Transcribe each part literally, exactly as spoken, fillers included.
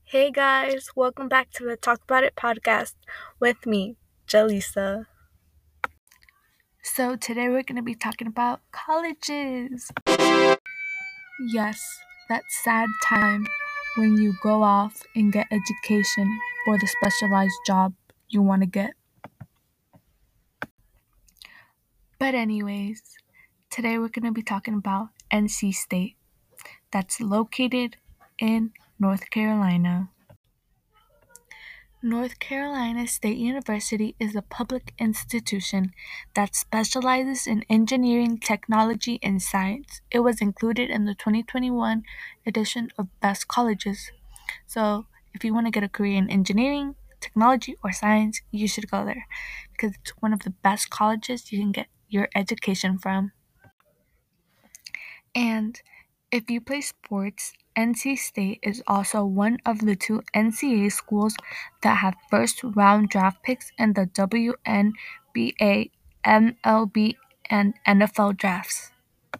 Hey guys, welcome back to the Talk About It podcast with me, Jaleesa. So, today we're going to be talking about colleges. Yes, that sad time when you go off and get education for the specialized job you want to get. But, anyways, today we're going to be talking about N C State, that's located in North Carolina. North Carolina State University is a public institution that specializes in engineering, technology, and science. It was included in the twenty twenty-one edition of Best Colleges. So, if you want to get a career in engineering, technology, or science, you should go there because it's one of the best colleges you can get your education from. And if you play sports, N C State is also one of the two N C A A schools that have first round draft picks in the W N B A, M L B, and N F L drafts.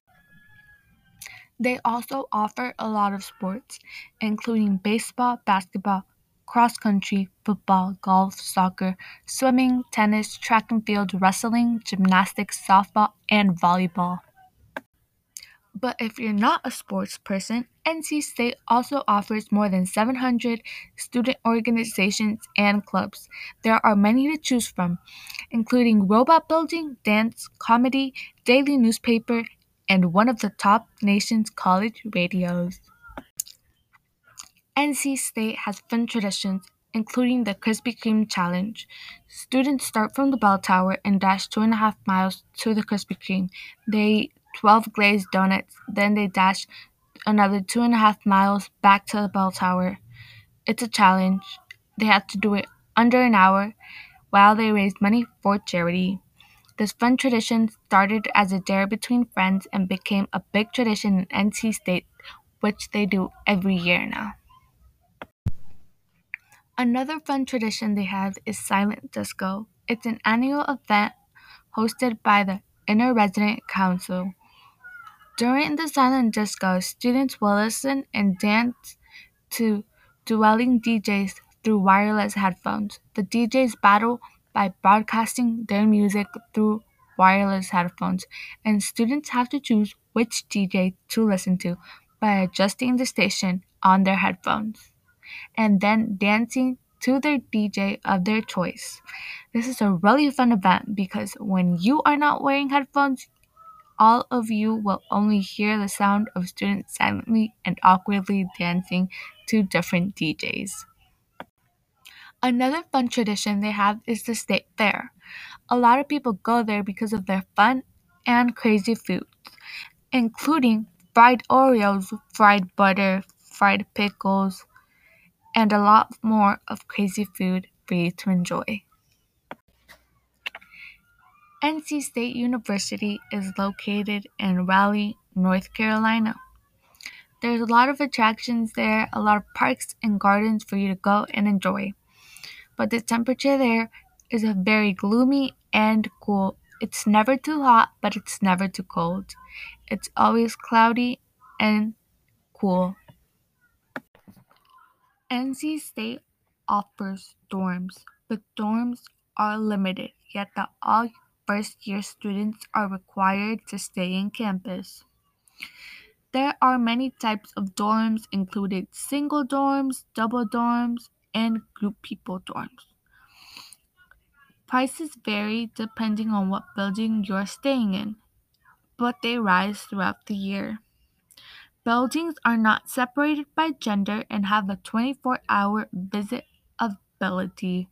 They also offer a lot of sports, including baseball, basketball, cross country, football, golf, soccer, swimming, tennis, track and field, wrestling, gymnastics, softball, and volleyball. But if you're not a sports person, N C State also offers more than seven hundred student organizations and clubs. There are many to choose from, including robot building, dance, comedy, daily newspaper, and one of the top nation's college radios. N C State has fun traditions, including the Krispy Kreme Challenge. Students start from the bell tower and dash two and a half miles to the Krispy Kreme. They eat twelve glazed donuts, then they dash another two and a half miles back to the bell tower. It's a challenge. They have to do it under an hour while they raise money for charity. This fun tradition started as a dare between friends and became a big tradition in N C State, which they do every year now. Another fun tradition they have is Silent Disco. It's an annual event hosted by the Inner Resident Council. During the Silent Disco, students will listen and dance to dueling D Js through wireless headphones. The D Js battle by broadcasting their music through wireless headphones, and students have to choose which D J to listen to by adjusting the station on their headphones and then dancing to their D J of their choice. This is a really fun event because when you are not wearing headphones, all of you will only hear the sound of students silently and awkwardly dancing to different D Js. Another fun tradition they have is the state fair. A lot of people go there because of their fun and crazy foods, including fried Oreos, fried butter, fried pickles, and a lot more of crazy food for you to enjoy. N C State University is located in Raleigh, North Carolina. There's a lot of attractions there, a lot of parks and gardens for you to go and enjoy. But the temperature there is a very gloomy and cool. It's never too hot, but it's never too cold. It's always cloudy and cool. N C State offers dorms, but dorms are limited, yet that all first year students are required to stay in campus. There are many types of dorms, including single dorms, double dorms, and group people dorms. Prices vary depending on what building you're staying in, but they rise throughout the year. Buildings are not separated by gender and have a twenty-four hour visit ability.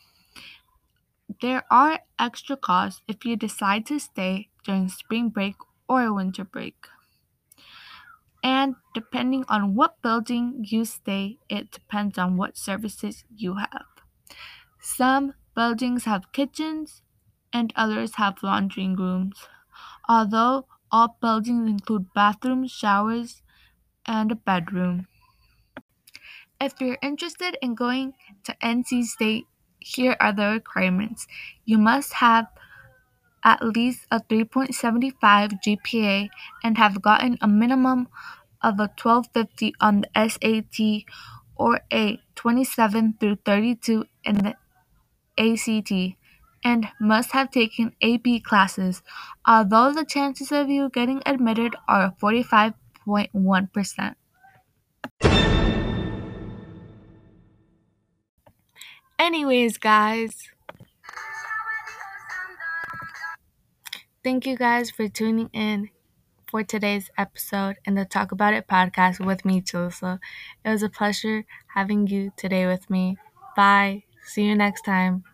There are extra costs if you decide to stay during spring break or winter break. And depending on what building you stay, it depends on what services you have. Some buildings have kitchens and others have laundry rooms, although all buildings include bathrooms, showers, and a bedroom. If you're interested in going to N C State, here are the requirements. You must have at least a three point seven five G P A and have gotten a minimum of a twelve fifty on the S A T or a twenty-seven through thirty-two in the A C T, and must have taken A P classes, although the chances of you getting admitted are forty-five point one percent. Anyways, guys, thank you guys for tuning in for today's episode in the Talk About It podcast with me, Chilsa. It was a pleasure having you today with me. Bye. See you next time.